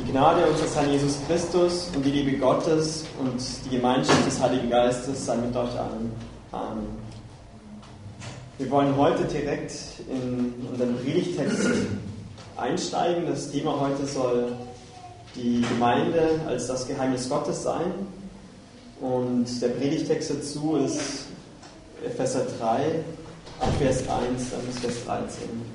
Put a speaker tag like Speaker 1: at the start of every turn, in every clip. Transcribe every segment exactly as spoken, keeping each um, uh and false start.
Speaker 1: Die Gnade unseres Herrn Jesus Christus und die Liebe Gottes und die Gemeinschaft des Heiligen Geistes sei mit euch allen. Amen. Wir wollen heute direkt in unseren Predigtext einsteigen. Das Thema heute soll die Gemeinde als das Geheimnis Gottes sein. Und der Predigtext dazu ist Epheser drei, ab Vers eins dann bis Vers dreizehn.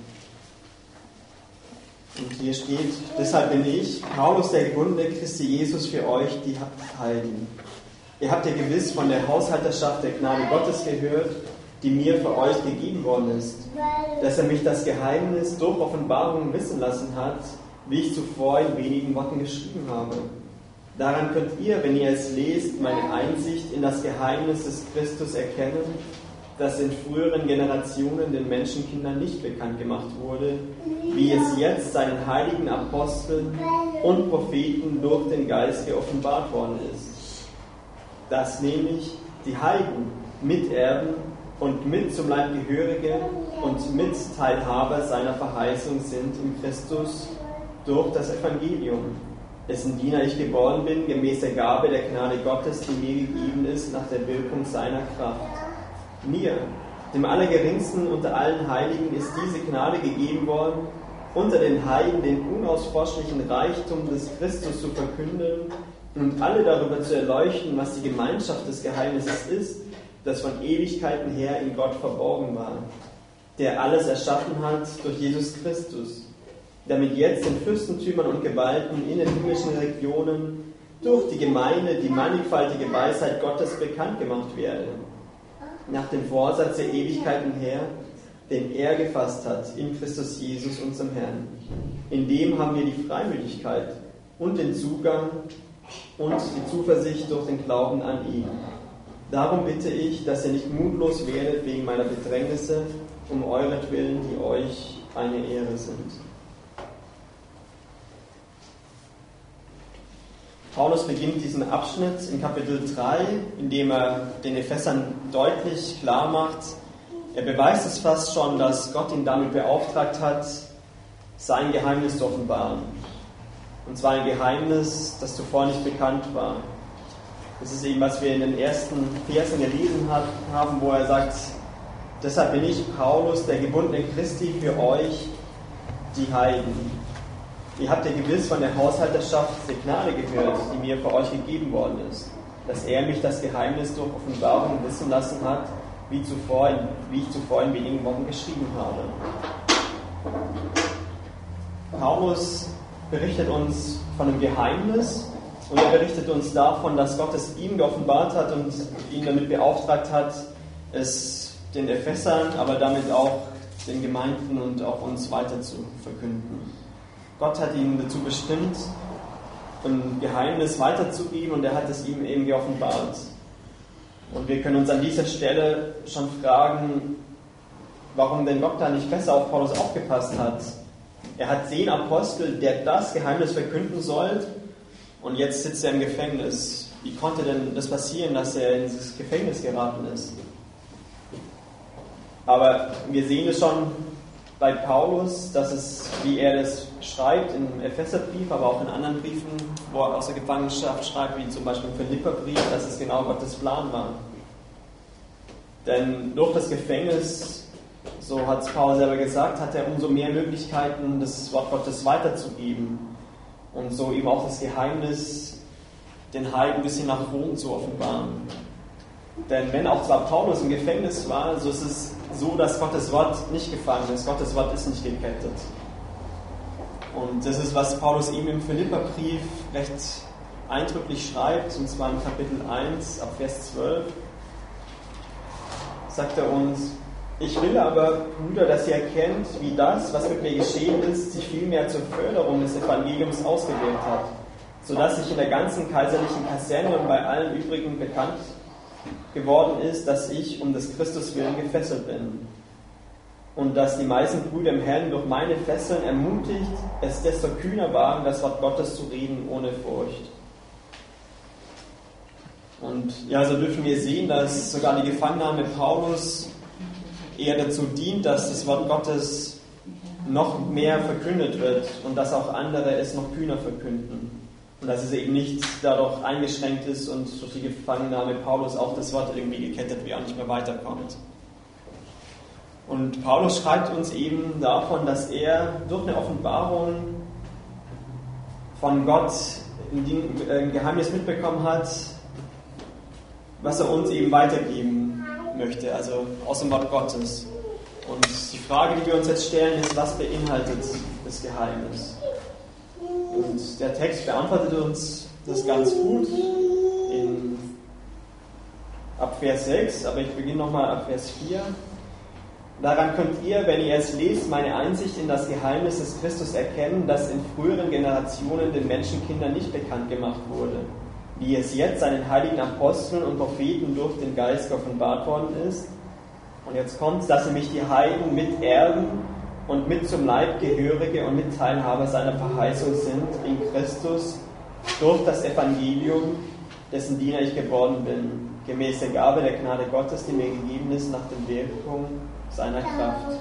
Speaker 1: Und hier steht: Deshalb bin ich, Paulus, der Gebundene Christi Jesus, für euch, die Heiligen. Ihr habt ja gewiss von der Haushalterschaft der Gnade Gottes gehört, die mir für euch gegeben worden ist, dass er mich das Geheimnis durch Offenbarung wissen lassen hat, wie ich zuvor in wenigen Worten geschrieben habe. Daran könnt ihr, wenn ihr es lest, meine Einsicht in das Geheimnis des Christus erkennen, das in früheren Generationen den Menschenkindern nicht bekannt gemacht wurde, wie es jetzt seinen heiligen Aposteln und Propheten durch den Geist geoffenbart worden ist. Dass nämlich die Heiden Miterben und mit zum Leib Gehörige und Mitteilhaber seiner Verheißung sind in Christus durch das Evangelium, dessen Diener ich geworden bin, gemäß der Gabe der Gnade Gottes, die mir gegeben ist, nach der Wirkung seiner Kraft. Mir, dem Allergeringsten unter allen Heiligen, ist diese Gnade gegeben worden, unter den Heiden den unausforschlichen Reichtum des Christus zu verkünden und alle darüber zu erleuchten, was die Gemeinschaft des Geheimnisses ist, das von Ewigkeiten her in Gott verborgen war, der alles erschaffen hat durch Jesus Christus, damit jetzt den Fürstentümern und Gewalten in den himmlischen Regionen durch die Gemeinde die mannigfaltige Weisheit Gottes bekannt gemacht werde, nach dem Vorsatz der Ewigkeiten her, den er gefasst hat in Christus Jesus, unserem Herrn. In dem haben wir die Freimütigkeit und den Zugang und die Zuversicht durch den Glauben an ihn. Darum bitte ich, dass ihr nicht mutlos werdet wegen meiner Bedrängnisse, um euretwillen, die euch eine Ehre sind. Paulus beginnt diesen Abschnitt in Kapitel drei, indem er den Ephesern deutlich klar macht, er beweist es fast schon, dass Gott ihn damit beauftragt hat, sein Geheimnis zu offenbaren. Und zwar ein Geheimnis, das zuvor nicht bekannt war. Das ist eben, was wir in den ersten Versen gelesen haben, wo er sagt: Deshalb bin ich, Paulus, der Gebundene Christi, für euch, die Heiden. Ihr habt ja gewiss von der Haushalterschaft der Gnade gehört, die mir für euch gegeben worden ist, dass er mich das Geheimnis durch Offenbarung wissen lassen hat, wie, zuvor, wie ich zuvor in wenigen Wochen geschrieben habe. Paulus berichtet uns von einem Geheimnis und er berichtet uns davon, dass Gott es ihm geoffenbart hat und ihn damit beauftragt hat, es den Ephesern, aber damit auch den Gemeinden und auch uns weiter zu verkünden. Gott hat ihn dazu bestimmt, ein Geheimnis weiterzugeben und er hat es ihm eben geoffenbart. Und wir können uns an dieser Stelle schon fragen, warum denn Gott da nicht besser auf Paulus aufgepasst hat. Er hat den Apostel, der das Geheimnis verkünden soll, und jetzt sitzt er im Gefängnis. Wie konnte denn das passieren, dass er in dieses Gefängnis geraten ist? Aber wir sehen es schon bei Paulus, dass es, wie er das schreibt im Epheserbrief, aber auch in anderen Briefen, wo er aus der Gefangenschaft schreibt, wie zum Beispiel im Philipperbrief, dass es genau Gottes Plan war. Denn durch das Gefängnis, so hat es Paulus selber gesagt, hat er umso mehr Möglichkeiten, das Wort Gottes weiterzugeben und so eben auch das Geheimnis den Heiden bis hin nach Rom zu offenbaren. Denn wenn auch zwar Paulus im Gefängnis war, so ist es so, dass Gottes Wort nicht gefangen ist. Gottes Wort ist nicht gekettet. Und das ist, was Paulus eben im Philipperbrief recht eindrücklich schreibt, und zwar in Kapitel eins, ab Vers zwölf, sagt er uns: Ich will aber, Brüder, dass ihr erkennt, wie das, was mit mir geschehen ist, sich vielmehr zur Förderung des Evangeliums ausgewählt hat, sodass ich in der ganzen kaiserlichen Kaserne und bei allen übrigen bekannt geworden ist, dass ich um des Christus willen gefesselt bin. Und dass die meisten Brüder im Herrn durch meine Fesseln ermutigt, es desto kühner wagen, das Wort Gottes zu reden ohne Furcht. Und ja, so dürfen wir sehen, dass sogar die Gefangennahme Paulus eher dazu dient, dass das Wort Gottes noch mehr verkündet wird und dass auch andere es noch kühner verkünden. Und dass es eben nicht dadurch eingeschränkt ist und durch die Gefangennahme Paulus auch das Wort irgendwie gekettet wird und nicht mehr weiterkommt. Und Paulus schreibt uns eben davon, dass er durch eine Offenbarung von Gott ein Geheimnis mitbekommen hat, was er uns eben weitergeben möchte, also aus dem Wort Gottes. Und die Frage, die wir uns jetzt stellen, ist, was beinhaltet das Geheimnis? Und der Text beantwortet uns das ganz gut in, ab Vers sechs, aber ich beginne nochmal ab Vers vier. Daran könnt ihr, wenn ihr es lest, meine Einsicht in das Geheimnis des Christus erkennen, das in früheren Generationen den Menschenkindern nicht bekannt gemacht wurde, wie es jetzt seinen heiligen Aposteln und Propheten durch den Geist offenbart worden ist. Und jetzt kommt, dass nämlich die Heiden Miterben und mit zum Leib Gehörige und Mitteilhaber seiner Verheißung sind in Christus durch das Evangelium, dessen Diener ich geworden bin, gemäß der Gabe der Gnade Gottes, die mir gegeben ist nach der Wirkung seiner Kraft.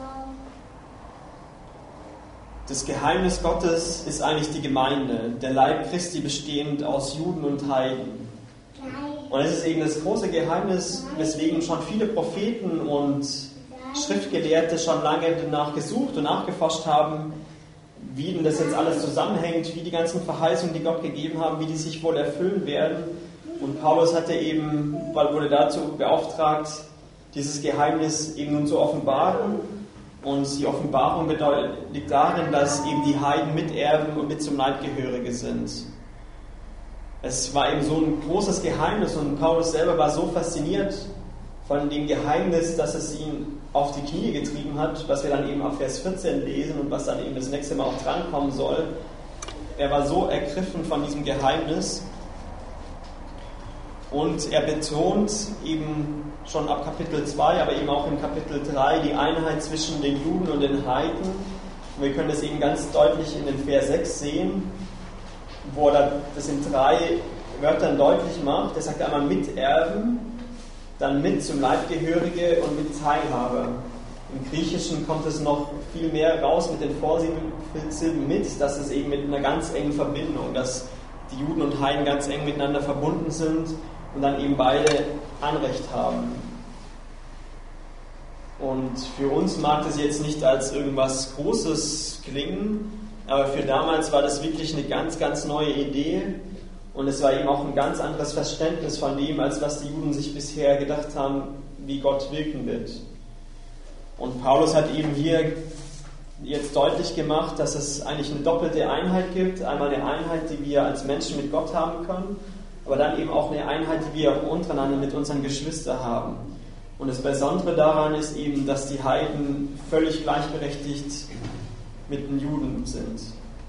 Speaker 1: Das Geheimnis Gottes ist eigentlich die Gemeinde, der Leib Christi bestehend aus Juden und Heiden. Und es ist eben das große Geheimnis, weswegen schon viele Propheten und Schriftgelehrte schon lange danach gesucht und nachgeforscht haben, wie denn das jetzt alles zusammenhängt, wie die ganzen Verheißungen, die Gott gegeben haben, wie die sich wohl erfüllen werden. Und Paulus hatte eben, weil wurde dazu beauftragt, dieses Geheimnis eben nun zu offenbaren. Und die Offenbarung bedeutet, liegt darin, dass eben die Heiden Miterben und mit zum Leib Gehörige sind. Es war eben so ein großes Geheimnis und Paulus selber war so fasziniert von dem Geheimnis, dass es ihn auf die Knie getrieben hat, was wir dann eben ab Vers vierzehn lesen und was dann eben das nächste Mal auch drankommen soll. Er war so ergriffen von diesem Geheimnis und er betont eben schon ab Kapitel zwei, aber eben auch in Kapitel drei die Einheit zwischen den Juden und den Heiden. Und wir können das eben ganz deutlich in den Vers sechs sehen, wo er das in drei Wörtern deutlich macht. Er sagt einmal Miterben, dann mit zum Leibgehörige und mit Teilhaber. Im Griechischen kommt es noch viel mehr raus mit den Vorsilben mit, dass es eben mit einer ganz engen Verbindung, dass die Juden und Heiden ganz eng miteinander verbunden sind und dann eben beide Anrecht haben. Und für uns mag das jetzt nicht als irgendwas Großes klingen, aber für damals war das wirklich eine ganz, ganz neue Idee. Und es war eben auch ein ganz anderes Verständnis von dem, als was die Juden sich bisher gedacht haben, wie Gott wirken wird. Und Paulus hat eben hier jetzt deutlich gemacht, dass es eigentlich eine doppelte Einheit gibt. Einmal eine Einheit, die wir als Menschen mit Gott haben können, aber dann eben auch eine Einheit, die wir untereinander mit unseren Geschwistern haben. Und das Besondere daran ist eben, dass die Heiden völlig gleichberechtigt mit den Juden sind.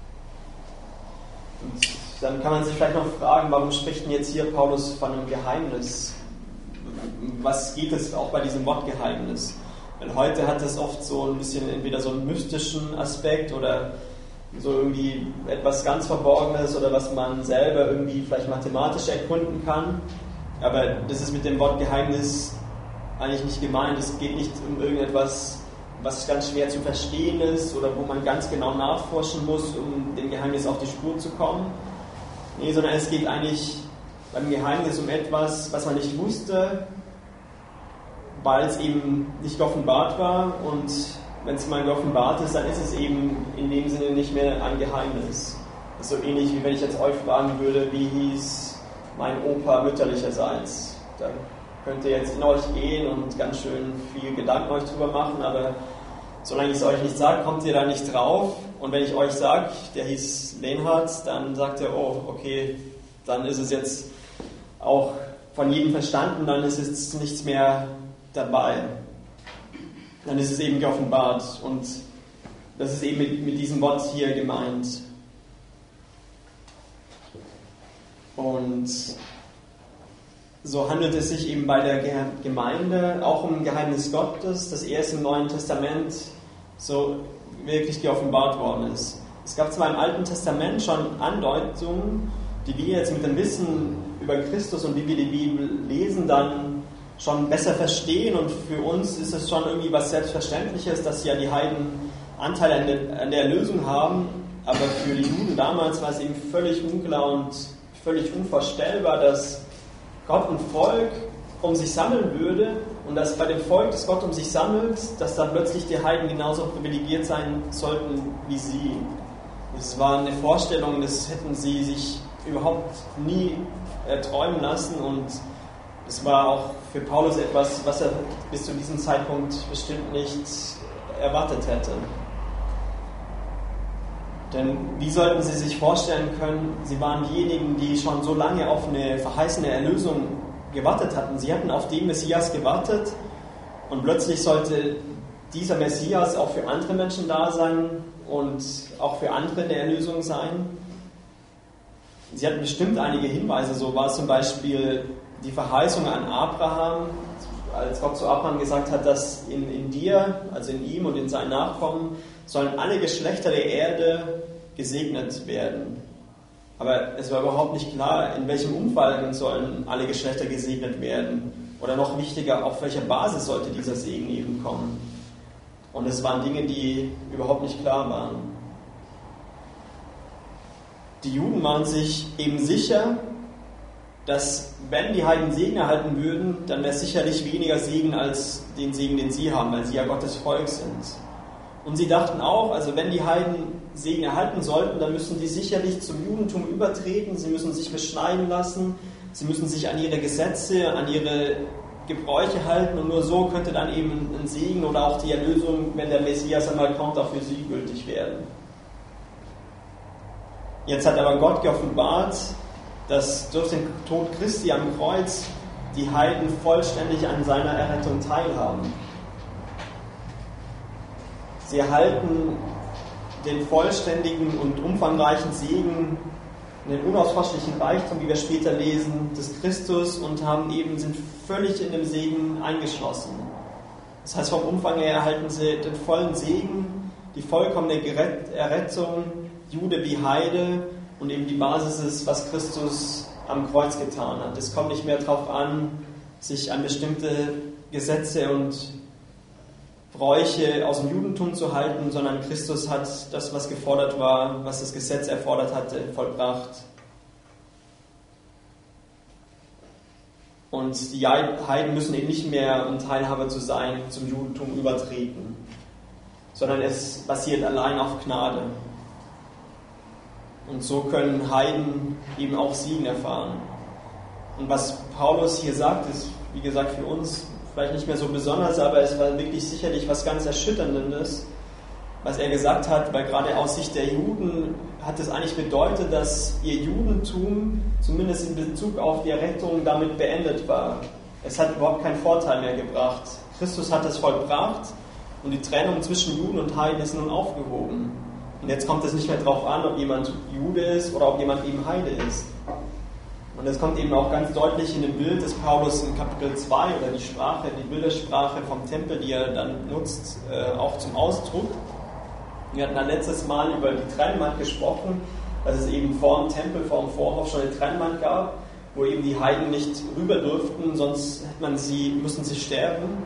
Speaker 1: Und dann kann man sich vielleicht noch fragen, warum spricht denn jetzt hier Paulus von einem Geheimnis? Was geht es auch bei diesem Wort Geheimnis? Weil heute hat es oft so ein bisschen entweder so einen mystischen Aspekt oder so irgendwie etwas ganz Verborgenes oder was man selber irgendwie vielleicht mathematisch erkunden kann. Aber das ist mit dem Wort Geheimnis eigentlich nicht gemeint. Es geht nicht um irgendetwas, was ganz schwer zu verstehen ist oder wo man ganz genau nachforschen muss, um dem Geheimnis auf die Spur zu kommen. Nee, sondern es geht eigentlich beim Geheimnis um etwas, was man nicht wusste, weil es eben nicht geoffenbart war. Und wenn es mal geoffenbart ist, dann ist es eben in dem Sinne nicht mehr ein Geheimnis. Das ist so ähnlich, wie wenn ich jetzt euch fragen würde, wie hieß mein Opa mütterlicherseits. Da könnt ihr jetzt in euch gehen und ganz schön viel Gedanken euch drüber machen, aber solange ich es euch nicht sage, kommt ihr da nicht drauf. Und wenn ich euch sage, der hieß Lenhard, dann sagt ihr, oh, okay, dann ist es jetzt auch von jedem verstanden, dann ist jetzt nichts mehr dabei. Dann ist es eben geoffenbart. Und das ist eben mit, mit diesem Wort hier gemeint. Und so handelt es sich eben bei der Gemeinde auch um ein Geheimnis Gottes, das erst im Neuen Testament so wirklich geoffenbart worden ist. Es gab zwar im Alten Testament schon Andeutungen, die wir jetzt mit dem Wissen über Christus und wie wir die Bibel lesen, dann schon besser verstehen, und für uns ist es schon irgendwie was Selbstverständliches, dass ja die Heiden Anteil an der, an der Erlösung haben, aber für die Juden damals war es eben völlig unklar und völlig unvorstellbar, dass Gott ein Volk um sich sammeln würde und dass bei dem Volk, das Gott um sich sammelt, dass da plötzlich die Heiden genauso privilegiert sein sollten wie sie. Das war eine Vorstellung, das hätten sie sich überhaupt nie erträumen lassen und es war auch für Paulus etwas, was er bis zu diesem Zeitpunkt bestimmt nicht erwartet hätte. Denn wie sollten sie sich vorstellen können, sie waren diejenigen, die schon so lange auf eine verheißene Erlösung gewartet hatten. Sie hatten auf den Messias gewartet und plötzlich sollte dieser Messias auch für andere Menschen da sein und auch für andere eine Erlösung sein. Sie hatten bestimmt einige Hinweise, so war zum Beispiel die Verheißung an Abraham, als Gott zu Abraham gesagt hat, dass in, in dir, also in ihm und in seinen Nachkommen, sollen alle Geschlechter der Erde gesegnet werden. Aber es war überhaupt nicht klar, in welchem Umfang sollen alle Geschlechter gesegnet werden. Oder noch wichtiger, auf welcher Basis sollte dieser Segen eben kommen. Und es waren Dinge, die überhaupt nicht klar waren. Die Juden waren sich eben sicher, dass wenn die Heiden Segen erhalten würden, dann wäre es sicherlich weniger Segen als den Segen, den sie haben, weil sie ja Gottes Volk sind. Und sie dachten auch, also wenn die Heiden Segen erhalten sollten, dann müssen die sicherlich zum Judentum übertreten, sie müssen sich beschneiden lassen, sie müssen sich an ihre Gesetze, an ihre Gebräuche halten und nur so könnte dann eben ein Segen oder auch die Erlösung, wenn der Messias einmal kommt, auch für sie gültig werden. Jetzt hat aber Gott geoffenbart, dass durch den Tod Christi am Kreuz die Heiden vollständig an seiner Errettung teilhaben. Sie erhalten den vollständigen und umfangreichen Segen, den unausforschlichen Reichtum, wie wir später lesen, des Christus und haben eben, sind völlig in dem Segen eingeschlossen. Das heißt, vom Umfang her erhalten sie den vollen Segen, die vollkommene Errettung, Jude wie Heide, und eben die Basis ist, was Christus am Kreuz getan hat. Es kommt nicht mehr darauf an, sich an bestimmte Gesetze und Bräuche aus dem Judentum zu halten, sondern Christus hat das, was gefordert war, was das Gesetz erfordert hatte, vollbracht. Und die Heiden müssen eben nicht mehr, um Teilhaber zu sein, zum Judentum übertreten, sondern es basiert allein auf Gnade. Und so können Heiden eben auch Segen erfahren. Und was Paulus hier sagt, ist, wie gesagt, für uns vielleicht nicht mehr so besonders, aber es war wirklich sicherlich was ganz Erschütterndes, was er gesagt hat, weil gerade aus Sicht der Juden hat es eigentlich bedeutet, dass ihr Judentum, zumindest in Bezug auf die Errettung, damit beendet war. Es hat überhaupt keinen Vorteil mehr gebracht. Christus hat es vollbracht und die Trennung zwischen Juden und Heiden ist nun aufgehoben. Und jetzt kommt es nicht mehr darauf an, ob jemand Jude ist oder ob jemand eben Heide ist. Und das kommt eben auch ganz deutlich in dem Bild des Paulus in Kapitel zwei oder die Sprache, die Bildersprache vom Tempel, die er dann nutzt, äh, auch zum Ausdruck. Wir hatten dann letztes Mal über die Trennwand gesprochen, dass es eben vor dem Tempel, vor dem Vorhof schon eine Trennwand gab, wo eben die Heiden nicht rüber durften, sonst hätte man sie, müssen sie sterben.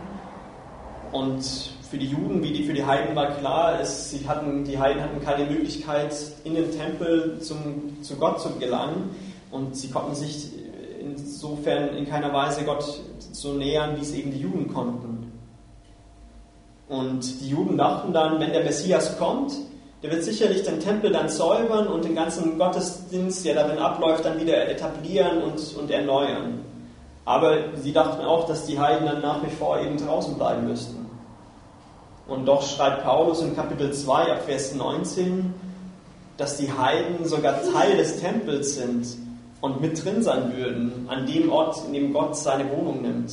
Speaker 1: Und für die Juden wie die, für die Heiden war klar, es, sie hatten, die Heiden hatten keine Möglichkeit, in den Tempel zum, zu Gott zu gelangen und sie konnten sich insofern in keiner Weise Gott so nähern, wie es eben die Juden konnten. Und die Juden dachten dann, wenn der Messias kommt, der wird sicherlich den Tempel dann säubern und den ganzen Gottesdienst, der darin abläuft, dann wieder etablieren und, und erneuern. Aber sie dachten auch, dass die Heiden dann nach wie vor eben draußen bleiben müssten. Und doch schreibt Paulus in Kapitel zwei, ab Vers neunzehn, dass die Heiden sogar Teil des Tempels sind und mit drin sein würden, an dem Ort, in dem Gott seine Wohnung nimmt.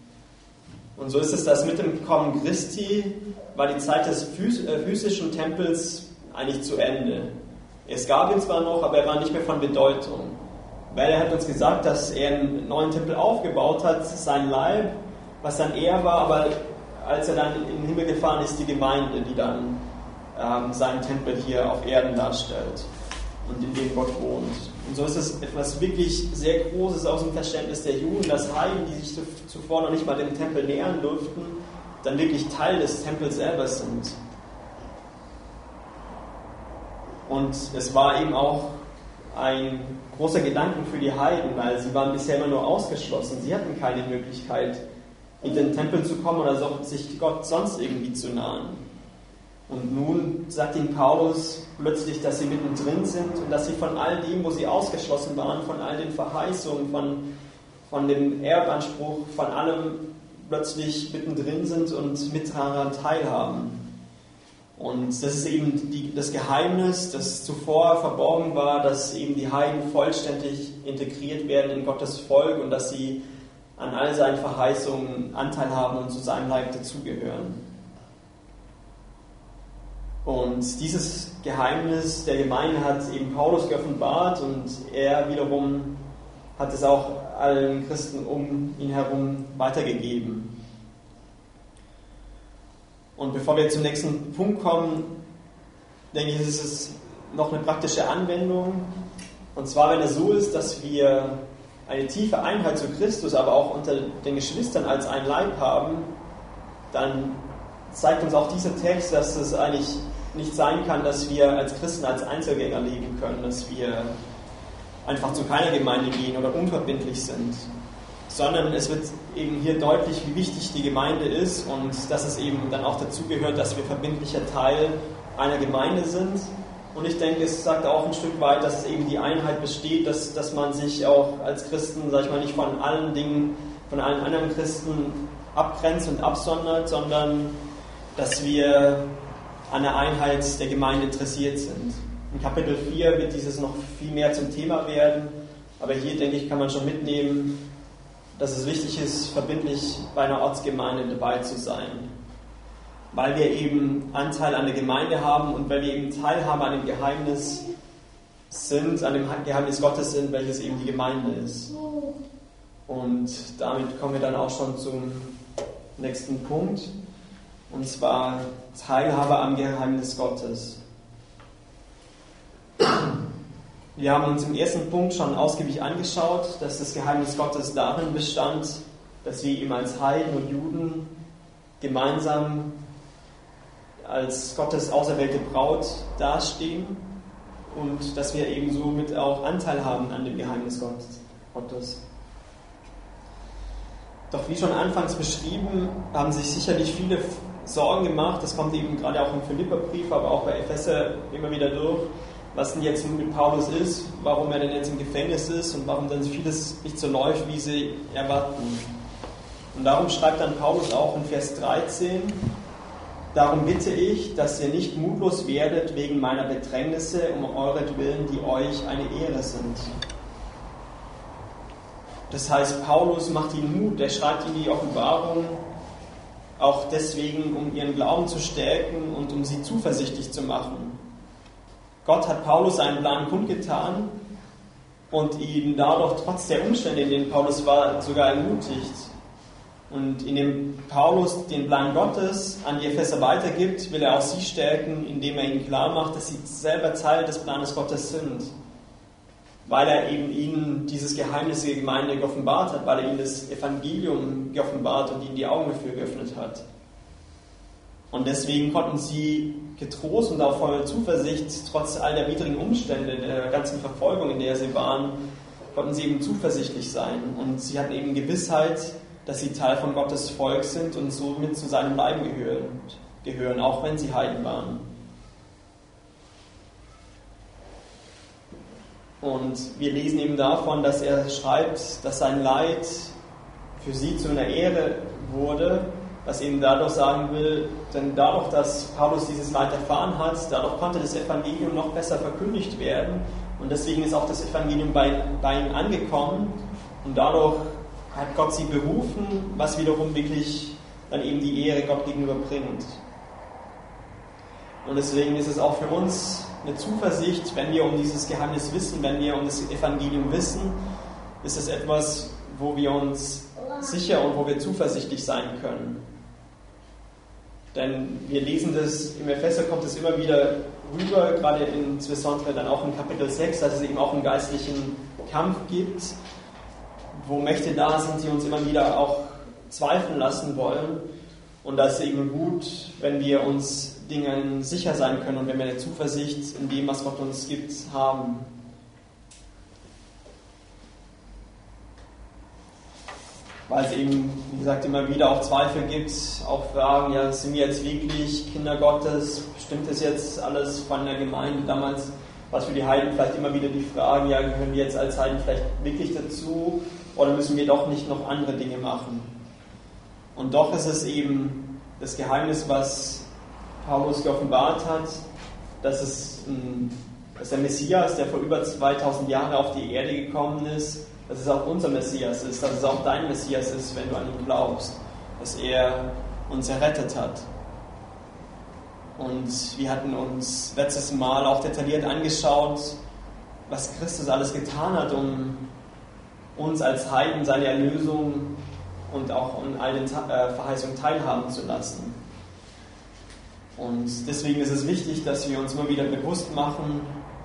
Speaker 1: Und so ist es, dass mit dem Kommen Christi war die Zeit des physischen Tempels eigentlich zu Ende. Es gab ihn zwar noch, aber er war nicht mehr von Bedeutung. Weil er hat uns gesagt, dass er einen neuen Tempel aufgebaut hat, sein Leib, was dann er war, aber als er dann in den Himmel gefahren ist, die Gemeinde, die dann ähm, seinen Tempel hier auf Erden darstellt und in dem Gott wohnt. Und so ist es etwas wirklich sehr Großes aus dem Verständnis der Juden, dass Heiden, die sich zuvor noch nicht mal dem Tempel nähern durften, dann wirklich Teil des Tempels selber sind. Und es war eben auch ein großer Gedanke für die Heiden, weil sie waren bisher immer nur ausgeschlossen. Sie hatten keine Möglichkeit, in den Tempel zu kommen oder so, sich Gott sonst irgendwie zu nahen. Und nun sagt ihnen Paulus plötzlich, dass sie mittendrin sind und dass sie von all dem, wo sie ausgeschlossen waren, von all den Verheißungen, von, von dem Erbanspruch, von allem plötzlich mittendrin sind und mit daran teilhaben. Und das ist eben die, das Geheimnis, das zuvor verborgen war, dass eben die Heiden vollständig integriert werden in Gottes Volk und dass sie an all seinen Verheißungen Anteil haben und zu seinem Leib dazugehören. Und dieses Geheimnis der Gemeinde hat eben Paulus geoffenbart und er wiederum hat es auch allen Christen um ihn herum weitergegeben. Und bevor wir zum nächsten Punkt kommen, denke ich, ist es noch eine praktische Anwendung. Und zwar, wenn es so ist, dass wir eine tiefe Einheit zu Christus, aber auch unter den Geschwistern als ein Leib haben, dann zeigt uns auch dieser Text, dass es eigentlich nicht sein kann, dass wir als Christen als Einzelgänger leben können, dass wir einfach zu keiner Gemeinde gehen oder unverbindlich sind, sondern es wird eben hier deutlich, wie wichtig die Gemeinde ist und dass es eben dann auch dazu gehört, dass wir verbindlicher Teil einer Gemeinde sind. Und ich denke, es sagt auch ein Stück weit, dass eben die Einheit besteht, dass, dass man sich auch als Christen, sag ich mal, nicht von allen Dingen, von allen anderen Christen abgrenzt und absondert, sondern dass wir an der Einheit der Gemeinde interessiert sind. In Kapitel vier wird dieses noch viel mehr zum Thema werden, aber hier, denke ich, kann man schon mitnehmen, dass es wichtig ist, verbindlich bei einer Ortsgemeinde dabei zu sein, weil wir eben Anteil an der Gemeinde haben und weil wir eben Teilhabe an dem Geheimnis sind, an dem Geheimnis Gottes sind, welches eben die Gemeinde ist. Und damit kommen wir dann auch schon zum nächsten Punkt, und zwar Teilhabe am Geheimnis Gottes. Wir haben uns im ersten Punkt schon ausgiebig angeschaut, dass das Geheimnis Gottes darin bestand, dass wir ihm als Heiden und Juden gemeinsam als Gottes auserwählte Braut dastehen und dass wir eben somit auch Anteil haben an dem Geheimnis Gottes. Doch wie schon anfangs beschrieben, haben sich sicherlich viele Sorgen gemacht, das kommt eben gerade auch im Philipperbrief, aber auch bei Epheser immer wieder durch, was denn jetzt mit Paulus ist, warum er denn jetzt im Gefängnis ist und warum dann vieles nicht so läuft, wie sie erwarten. Und darum schreibt dann Paulus auch in Vers dreizehn, darum bitte ich, dass ihr nicht mutlos werdet wegen meiner Bedrängnisse um euretwillen, die euch eine Ehre sind. Das heißt, Paulus macht ihnen Mut, er schreibt ihnen die Offenbarung, auch deswegen, um ihren Glauben zu stärken und um sie zuversichtlich zu machen. Gott hat Paulus seinen Plan kundgetan und ihn dadurch trotz der Umstände, in denen Paulus war, sogar ermutigt. Und indem Paulus den Plan Gottes an die Epheser weitergibt, will er auch sie stärken, indem er ihnen klar macht, dass sie selber Teil des Planes Gottes sind. Weil er eben ihnen dieses Geheimnis der Gemeinde geoffenbart hat, weil er ihnen das Evangelium geoffenbart und ihnen die Augen dafür geöffnet hat. Und deswegen konnten sie getrost und auch voller Zuversicht, trotz all der widrigen Umstände, der ganzen Verfolgung, in der sie waren, konnten sie eben zuversichtlich sein. Und sie hatten eben Gewissheit, dass sie Teil von Gottes Volk sind und somit zu seinem Leib gehören, gehören, auch wenn sie Heiden waren. Und wir lesen eben davon, dass er schreibt, dass sein Leid für sie zu einer Ehre wurde, was eben dadurch sagen will, denn dadurch, dass Paulus dieses Leid erfahren hat, dadurch konnte das Evangelium noch besser verkündigt werden und deswegen ist auch das Evangelium bei, bei ihm angekommen und dadurch hat Gott sie berufen, was wiederum wirklich dann eben die Ehre Gott gegenüber bringt. Und deswegen ist es auch für uns eine Zuversicht, wenn wir um dieses Geheimnis wissen, wenn wir um das Evangelium wissen, ist es etwas, wo wir uns sicher und wo wir zuversichtlich sein können. Denn wir lesen das, im Epheser kommt es immer wieder rüber, gerade insbesondere dann auch in Kapitel sechs, dass es eben auch einen geistlichen Kampf gibt, wo Mächte da sind, die uns immer wieder auch zweifeln lassen wollen. Und da ist es eben gut, wenn wir uns Dingen sicher sein können und wenn wir eine Zuversicht in dem, was Gott uns gibt, haben. Weil es eben, wie gesagt, immer wieder auch Zweifel gibt, auch Fragen, ja, sind wir jetzt wirklich Kinder Gottes? Stimmt das jetzt alles von der Gemeinde damals? Was für die Heiden vielleicht immer wieder die Frage, ja, gehören wir jetzt als Heiden vielleicht wirklich dazu? Oder müssen wir doch nicht noch andere Dinge machen? Und doch ist es eben das Geheimnis, was Paulus geoffenbart hat, dass es ein, dass der Messias, der vor über zweitausend Jahren auf die Erde gekommen ist, dass es auch unser Messias ist, dass es auch dein Messias ist, wenn du an ihn glaubst, dass er uns errettet hat. Und wir hatten uns letztes Mal auch detailliert angeschaut, was Christus alles getan hat, um uns als Heiden seine Erlösung und auch an all den Verheißungen teilhaben zu lassen. Und deswegen ist es wichtig, dass wir uns immer wieder bewusst machen,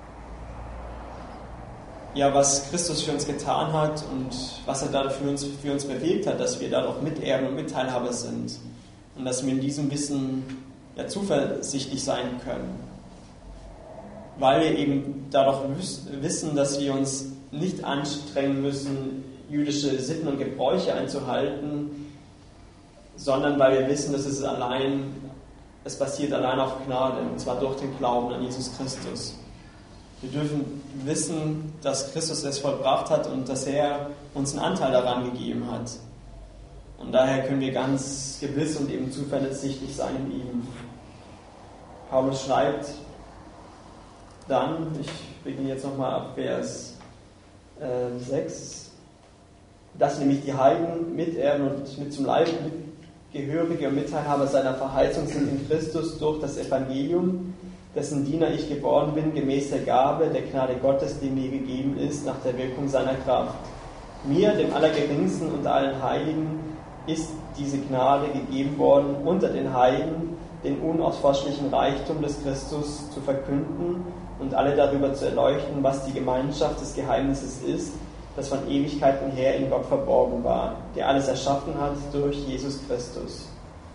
Speaker 1: ja, was Christus für uns getan hat und was er dadurch für uns, für uns bewegt hat, dass wir dadurch Miterben und Mitteilhaber sind und dass wir in diesem Wissen ja, zuversichtlich sein können. Weil wir eben dadurch wissen, dass wir uns nicht anstrengen müssen, jüdische Sitten und Gebräuche einzuhalten, sondern weil wir wissen, dass es allein, es basiert allein auf Gnade, und zwar durch den Glauben an Jesus Christus. Wir dürfen wissen, dass Christus es vollbracht hat und dass er uns einen Anteil daran gegeben hat. Und daher können wir ganz gewiss und eben zuversichtlich sein in ihm. Paulus schreibt dann, ich beginne jetzt nochmal ab Vers äh, sechs, dass nämlich die Heiden Miterben und mit zum Leib Mitgehörige und Mitteilhaber seiner Verheißung sind in Christus durch das Evangelium, dessen Diener ich geworden bin, gemäß der Gabe der Gnade Gottes, die mir gegeben ist, nach der Wirkung seiner Kraft. Mir, dem Allergeringsten unter allen Heiligen, ist diese Gnade gegeben worden, unter den Heiden den unausforschlichen Reichtum des Christus zu verkünden und alle darüber zu erleuchten, was die Gemeinschaft des Geheimnisses ist, das von Ewigkeiten her in Gott verborgen war, der alles erschaffen hat durch Jesus Christus.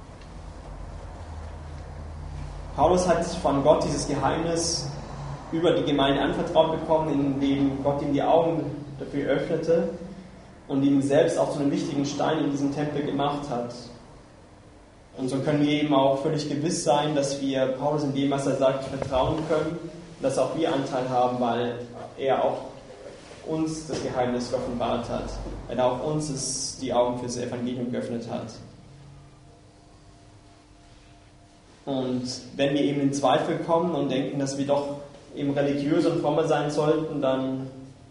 Speaker 1: Paulus hat von Gott dieses Geheimnis über die Gemeinde anvertraut bekommen, indem Gott ihm die Augen dafür öffnete und ihn selbst auch zu einem wichtigen Stein in diesem Tempel gemacht hat. Und so können wir eben auch völlig gewiss sein, dass wir Paulus in dem, was er sagt, vertrauen können und dass auch wir Anteil haben, weil er auch uns das Geheimnis geoffenbart hat, weil er auch uns die Augen für das Evangelium geöffnet hat. Und wenn wir eben in Zweifel kommen und denken, dass wir doch eben religiös und frommer sein sollten, dann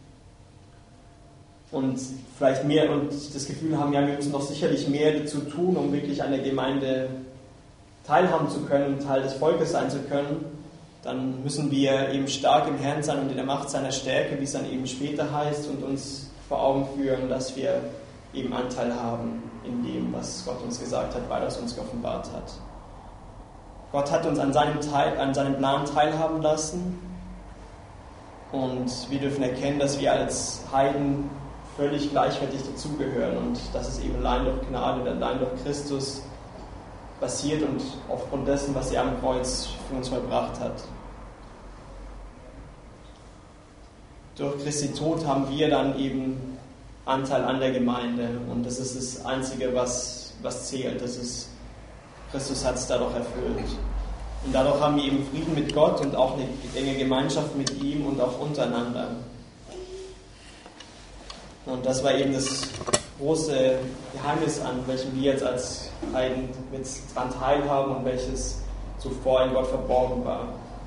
Speaker 1: und vielleicht mehr und das Gefühl haben, ja, wir müssen doch sicherlich mehr dazu tun, um wirklich an der Gemeinde teilhaben zu können, Teil des Volkes sein zu können, dann müssen wir eben stark im Herrn sein und in der Macht seiner Stärke, wie es dann eben später heißt, und uns vor Augen führen, dass wir eben Anteil haben in dem, was Gott uns gesagt hat, weil er es uns geoffenbart hat. Gott hat uns an seinem, Teil, an seinem Plan teilhaben lassen und wir dürfen erkennen, dass wir als Heiden völlig gleichwertig dazugehören und dass es eben allein durch Gnade und allein durch Christus passiert und aufgrund dessen, was er am Kreuz für uns vollbracht hat. Durch Christi Tod haben wir dann eben Anteil an der Gemeinde und das ist das Einzige, was, was zählt. Das ist, Christus hat es dadurch erfüllt. Und dadurch haben wir eben Frieden mit Gott und auch eine enge Gemeinschaft mit ihm und auch untereinander. Und das war eben das große Geheimnis, an welchem wir jetzt als Heiden mit dran teilhaben und welches zuvor in Gott verborgen war.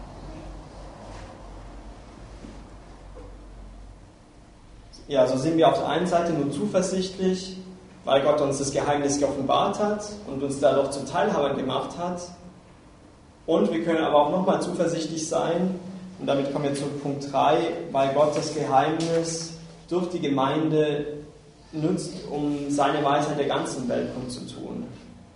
Speaker 1: Ja, so sind wir auf der einen Seite nur zuversichtlich, weil Gott uns das Geheimnis geoffenbart hat und uns dadurch zum Teilhaber gemacht hat. Und wir können aber auch nochmal zuversichtlich sein, und damit kommen wir zu Punkt drei, weil Gott das Geheimnis durch die Gemeinde nutzt, um seine Weisheit der ganzen Welt kundzutun.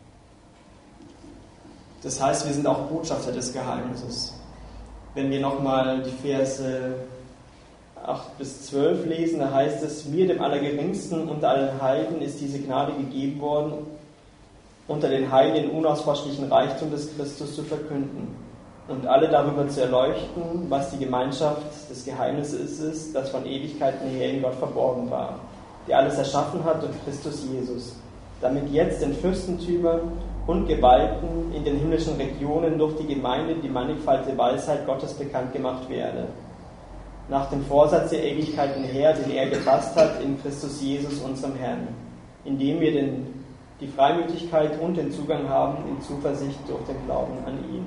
Speaker 1: Das heißt, wir sind auch Botschafter des Geheimnisses. Wenn wir nochmal die Verse acht bis zwölf lesen, da heißt es, mir, dem Allergeringsten unter allen Heiden, ist diese Gnade gegeben worden, unter den Heiligen den unausforschlichen Reichtum des Christus zu verkünden und alle darüber zu erleuchten, was die Gemeinschaft des Geheimnisses ist, das von Ewigkeiten her in Gott verborgen war, der alles erschaffen hat durch Christus Jesus, damit jetzt den Fürstentümern und Gewalten in den himmlischen Regionen durch die Gemeinde die mannigfaltige Weisheit Gottes bekannt gemacht werde, nach dem Vorsatz der Ewigkeiten her, den er gefasst hat in Christus Jesus, unserem Herrn, indem wir den, die Freimütigkeit und den Zugang haben in Zuversicht durch den Glauben an ihn.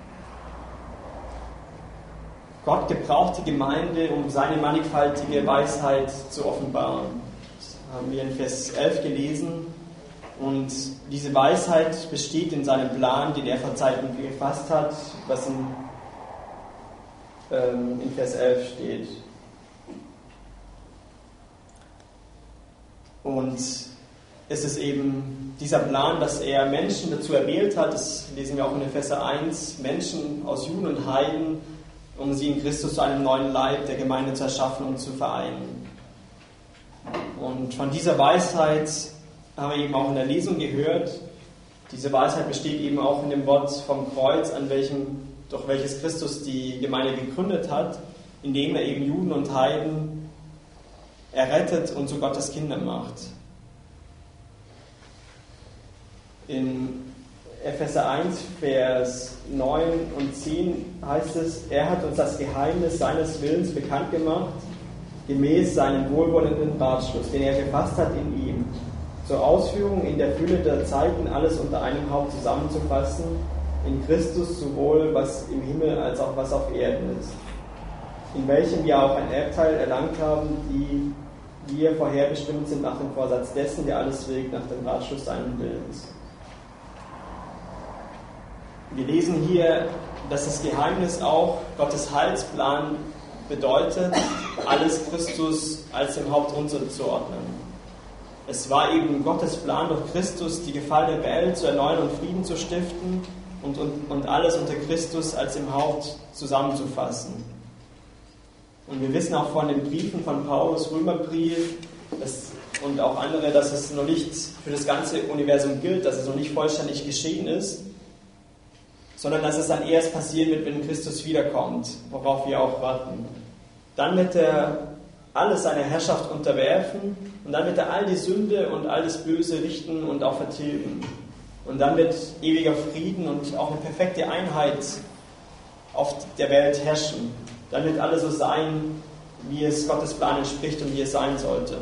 Speaker 1: Gott gebraucht die Gemeinde, um seine mannigfaltige Weisheit zu offenbaren. Das haben wir in Vers elf gelesen. Und diese Weisheit besteht in seinem Plan, den er vor Zeiten gefasst hat, was in, ähm, in Vers elf steht. Und es ist eben dieser Plan, dass er Menschen dazu erwählt hat, das lesen wir auch in Epheser eins, Menschen aus Juden und Heiden, um sie in Christus zu einem neuen Leib der Gemeinde zu erschaffen und zu vereinen. Und von dieser Weisheit haben wir eben auch in der Lesung gehört. Diese Weisheit besteht eben auch in dem Wort vom Kreuz, an welchem, durch welches Christus die Gemeinde gegründet hat, indem er eben Juden und Heiden errettet und zu Gottes Kindern macht. In Epheser eins, Vers neun und zehn heißt es, er hat uns das Geheimnis seines Willens bekannt gemacht, gemäß seinem wohlwollenden Ratschluss, den er gefasst hat in ihm, zur Ausführung in der Fülle der Zeiten alles unter einem Haupt zusammenzufassen, in Christus sowohl was im Himmel als auch was auf Erden ist, in welchem wir auch ein Erbteil erlangt haben, die wir vorherbestimmt sind nach dem Vorsatz dessen, der alles wirkt nach dem Ratschluss seines Willens. Wir lesen hier, dass das Geheimnis auch Gottes Heilsplan bedeutet, alles Christus als dem Haupt unterzuordnen. Es war eben Gottes Plan, durch Christus die gefallene Welt zu erneuern und Frieden zu stiften und, und, und alles unter Christus als dem Haupt zusammenzufassen. Und wir wissen auch von den Briefen von Paulus, Römerbrief dass, und auch andere, dass es noch nicht für das ganze Universum gilt, dass es noch nicht vollständig geschehen ist, sondern dass es dann erst passieren wird, wenn Christus wiederkommt, worauf wir auch warten. Dann wird er alles seiner Herrschaft unterwerfen und dann wird er all die Sünde und all das Böse richten und auch vertilgen. Und dann wird ewiger Frieden und auch eine perfekte Einheit auf der Welt herrschen. Dann wird alles so sein, wie es Gottes Plan entspricht und wie es sein sollte.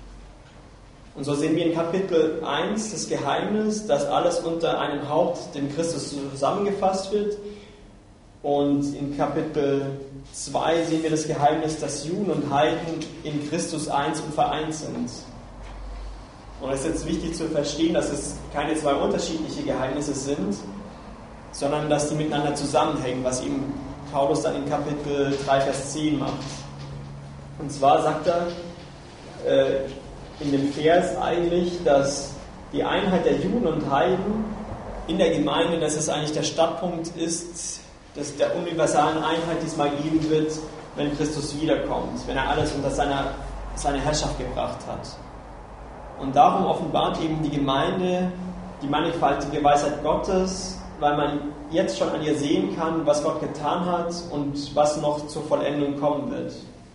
Speaker 1: Und so sehen wir in Kapitel eins das Geheimnis, dass alles unter einem Haupt, dem Christus, zusammengefasst wird. Und in Kapitel zwei sehen wir das Geheimnis, dass Juden und Heiden in Christus eins und vereint sind. Und es ist jetzt wichtig zu verstehen, dass es keine zwei unterschiedliche Geheimnisse sind, sondern dass die miteinander zusammenhängen, was eben Paulus dann in Kapitel drei, Vers zehn macht. Und zwar sagt er äh, in dem Vers eigentlich, dass die Einheit der Juden und Heiden in der Gemeinde, dass es eigentlich der Startpunkt ist, dass der universalen Einheit, die es mal geben wird, wenn Christus wiederkommt, wenn er alles unter seiner, seine Herrschaft gebracht hat. Und darum offenbart eben die Gemeinde die mannigfaltige Weisheit Gottes, weil man jetzt schon an ihr sehen kann, was Gott getan hat und was noch zur Vollendung kommen wird.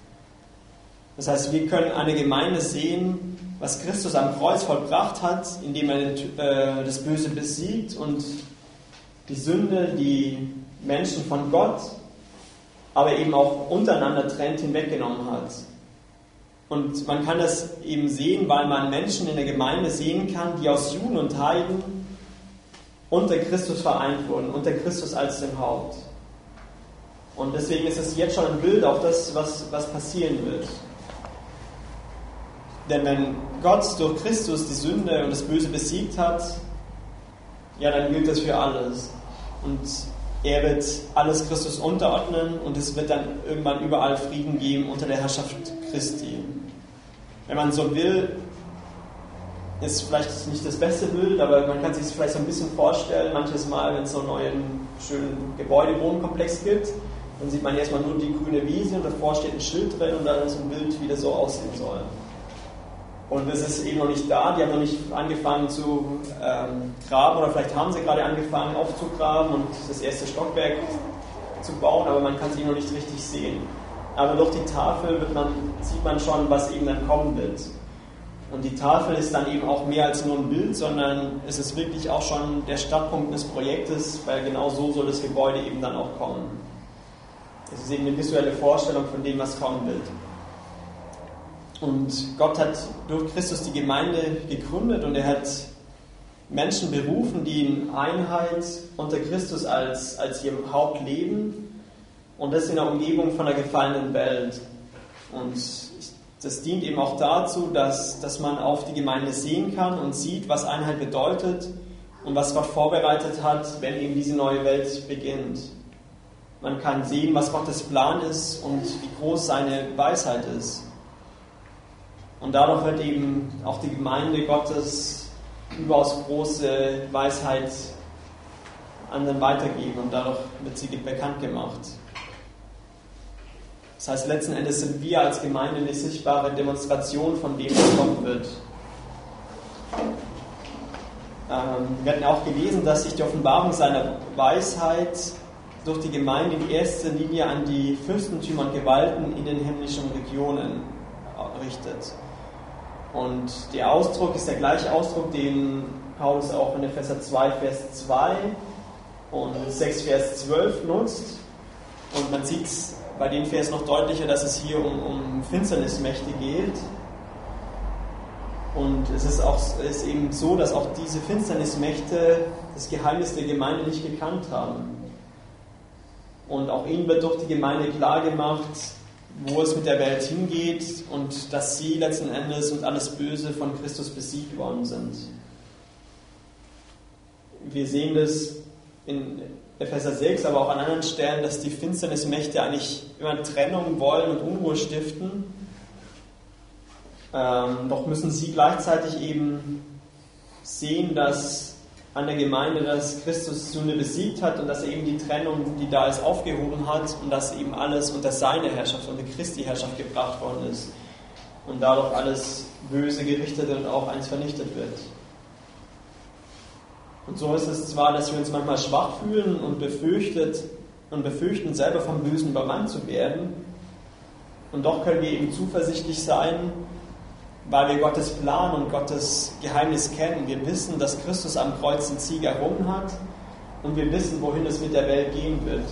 Speaker 1: Das heißt, wir können eine Gemeinde sehen, was Christus am Kreuz vollbracht hat, indem er äh, das Böse besiegt und die Sünde, die Menschen von Gott, aber eben auch untereinander trennt, hinweggenommen hat. Und man kann das eben sehen, weil man Menschen in der Gemeinde sehen kann, die aus Juden und Heiden unter Christus vereint wurden, unter Christus als dem Haupt. Und deswegen ist es jetzt schon ein Bild auf das, was, was passieren wird. Denn wenn Gott durch Christus die Sünde und das Böse besiegt hat, ja, dann gilt das für alles. Und er wird alles Christus unterordnen und es wird dann irgendwann überall Frieden geben unter der Herrschaft Christi. Wenn man so will, ist vielleicht nicht das beste Bild, aber man kann sich es vielleicht so ein bisschen vorstellen, manches Mal, wenn es so einen neuen, schönen Gebäude-Wohnkomplex gibt, dann sieht man erstmal nur die grüne Wiese und davor steht ein Schild drin und dann ist ein Bild, wie das so aussehen soll. Und es ist eben noch nicht da, die haben noch nicht angefangen zu ähm, graben oder vielleicht haben sie gerade angefangen aufzugraben und das erste Stockwerk zu bauen, aber man kann es eben noch nicht richtig sehen. Aber durch die Tafel wird man, sieht man schon, was eben dann kommen wird. Und die Tafel ist dann eben auch mehr als nur ein Bild, sondern es ist wirklich auch schon der Startpunkt des Projektes, weil genau so soll das Gebäude eben dann auch kommen. Es ist eben eine visuelle Vorstellung von dem, was kommen wird. Und Gott hat durch Christus die Gemeinde gegründet und er hat Menschen berufen, die in Einheit unter Christus als, als ihr Haupt leben und das in der Umgebung von einer gefallenen Welt. Und das dient eben auch dazu, dass, dass man auf die Gemeinde sehen kann und sieht, was Einheit bedeutet und was Gott vorbereitet hat, wenn eben diese neue Welt beginnt. Man kann sehen, was Gottes Plan ist und wie groß seine Weisheit ist. Und dadurch wird eben auch die Gemeinde Gottes überaus große Weisheit anderen weitergeben und dadurch wird sie bekannt gemacht. Das heißt, letzten Endes sind wir als Gemeinde eine sichtbare Demonstration von dem, was kommen wird. Ähm, wir hatten auch gelesen, dass sich die Offenbarung seiner Weisheit durch die Gemeinde in erster Linie an die Fürstentümer und Gewalten in den himmlischen Regionen richtet. Und der Ausdruck ist der gleiche Ausdruck, den Paulus auch in Epheser zwei, Vers zwei und sechs, Vers zwölf nutzt. Und man sieht bei dem Vers noch deutlicher, dass es hier um, um Finsternismächte geht. Und es ist, auch, es ist eben so, dass auch diese Finsternismächte das Geheimnis der Gemeinde nicht gekannt haben. Und auch ihnen wird durch die Gemeinde klar gemacht, wo es mit der Welt hingeht und dass sie letzten Endes und alles Böse von Christus besiegt worden sind. Wir sehen das in Epheser sechs, aber auch an anderen Stellen, dass die Finsternismächte eigentlich immer Trennung wollen und Unruhe stiften. Ähm, doch müssen sie gleichzeitig eben sehen, dass an der Gemeinde, dass Christus Sünde besiegt hat und dass er eben die Trennung, die da ist, aufgehoben hat und dass eben alles unter seine Herrschaft, unter Christi Herrschaft gebracht worden ist und dadurch alles Böse gerichtet und auch eins vernichtet wird. Und so ist es zwar, dass wir uns manchmal schwach fühlen und befürchtet und befürchten, selber vom Bösen übermannt zu werden, und doch können wir eben zuversichtlich sein, weil wir Gottes Plan und Gottes Geheimnis kennen. Wir wissen, dass Christus am Kreuz den Sieg errungen hat und wir wissen, wohin es mit der Welt gehen wird.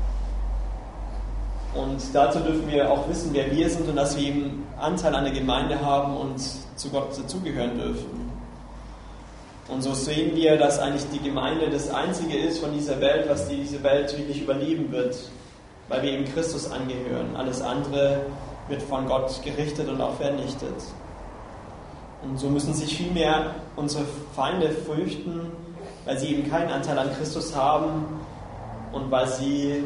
Speaker 1: Und dazu dürfen wir auch wissen, wer wir sind und dass wir eben Anteil an der Gemeinde haben und zu Gott dazugehören dürfen. Und so sehen wir, dass eigentlich die Gemeinde das Einzige ist von dieser Welt, was diese Welt wirklich überleben wird, weil wir eben Christus angehören. Alles andere wird von Gott gerichtet und auch vernichtet. Und so müssen sich vielmehr unsere Feinde fürchten, weil sie eben keinen Anteil an Christus haben und weil sie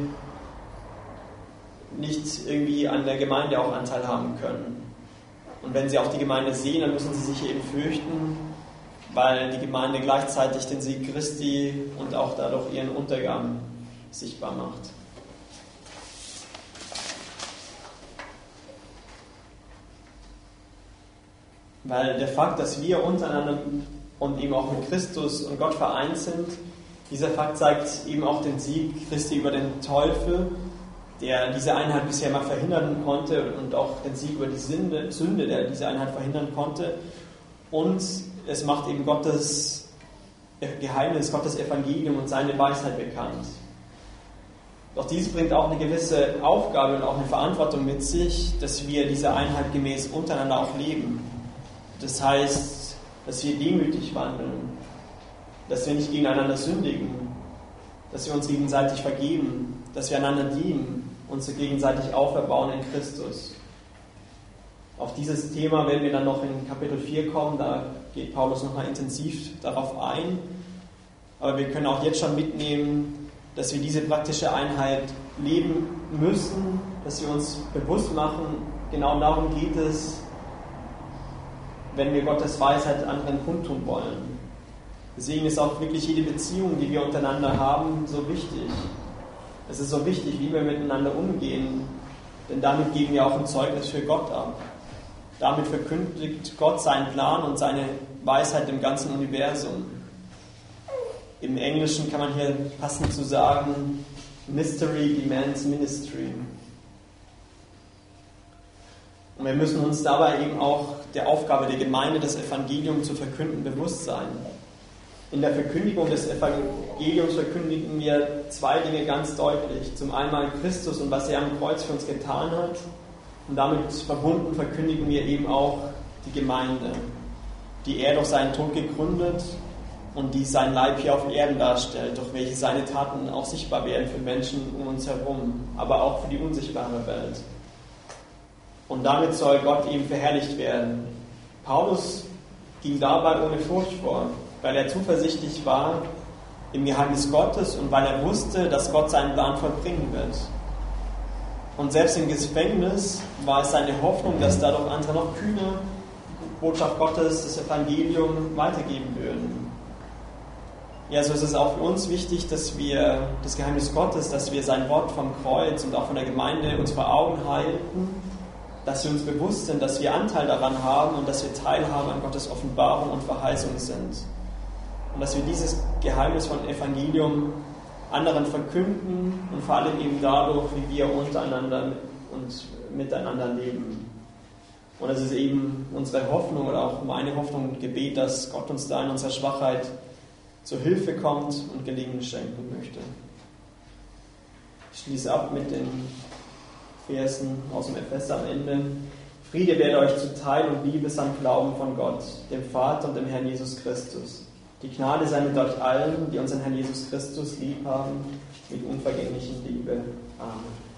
Speaker 1: nicht irgendwie an der Gemeinde auch Anteil haben können. Und wenn sie auch die Gemeinde sehen, dann müssen sie sich eben fürchten, weil die Gemeinde gleichzeitig den Sieg Christi und auch dadurch ihren Untergang sichtbar macht. Weil der Fakt, dass wir untereinander und eben auch mit Christus und Gott vereint sind, dieser Fakt zeigt eben auch den Sieg Christi über den Teufel, der diese Einheit bisher mal verhindern konnte, und auch den Sieg über die Sünde, Sünde, der diese Einheit verhindern konnte. Und es macht eben Gottes Geheimnis, Gottes Evangelium und seine Weisheit bekannt. Doch dies bringt auch eine gewisse Aufgabe und auch eine Verantwortung mit sich, dass wir diese Einheit gemäß untereinander auch leben. Das heißt, dass wir demütig wandeln, dass wir nicht gegeneinander sündigen, dass wir uns gegenseitig vergeben, dass wir einander dienen, uns gegenseitig auferbauen in Christus. Auf dieses Thema werden wir dann noch in Kapitel vier kommen, da geht Paulus nochmal intensiv darauf ein. Aber wir können auch jetzt schon mitnehmen, dass wir diese praktische Einheit leben müssen, dass wir uns bewusst machen, genau darum geht es, wenn wir Gottes Weisheit anderen kundtun wollen. Deswegen ist auch wirklich jede Beziehung, die wir untereinander haben, so wichtig. Es ist so wichtig, wie wir miteinander umgehen, denn damit geben wir auch ein Zeugnis für Gott ab. Damit verkündigt Gott seinen Plan und seine Weisheit im ganzen Universum. Im Englischen kann man hier passend zu sagen, Mystery demands ministry. Und wir müssen uns dabei eben auch der Aufgabe der Gemeinde, das Evangelium zu verkünden, bewusst sein. In der Verkündigung des Evangeliums verkündigen wir zwei Dinge ganz deutlich. Zum einen Christus und was er am Kreuz für uns getan hat. Und damit verbunden verkündigen wir eben auch die Gemeinde, die er durch seinen Tod gegründet und die sein Leib hier auf Erden darstellt, durch welche seine Taten auch sichtbar werden für Menschen um uns herum, aber auch für die unsichtbare Welt. Und damit soll Gott eben verherrlicht werden. Paulus ging dabei ohne Furcht vor, weil er zuversichtlich war im Geheimnis Gottes und weil er wusste, dass Gott seinen Plan vollbringen wird. Und selbst im Gefängnis war es seine Hoffnung, dass dadurch andere noch kühner Botschaft Gottes, das Evangelium weitergeben würden. Ja, so ist es auch für uns wichtig, dass wir das Geheimnis Gottes, dass wir sein Wort vom Kreuz und auch von der Gemeinde uns vor Augen halten, dass wir uns bewusst sind, dass wir Anteil daran haben und dass wir Teilhabe an Gottes Offenbarung und Verheißung sind. Und dass wir dieses Geheimnis von Evangelium anderen verkünden und vor allem eben dadurch, wie wir untereinander und miteinander leben. Und es ist eben unsere Hoffnung oder auch meine Hoffnung und Gebet, dass Gott uns da in unserer Schwachheit zur Hilfe kommt und Gelingen schenken möchte. Ich schließe ab mit den Versen aus dem Epheser am Ende. Friede werde euch zuteil und Liebe samt Glauben von Gott, dem Vater und dem Herrn Jesus Christus. Die Gnade sei mit euch allen, die unseren Herrn Jesus Christus lieb haben, mit unvergänglichen Liebe. Amen.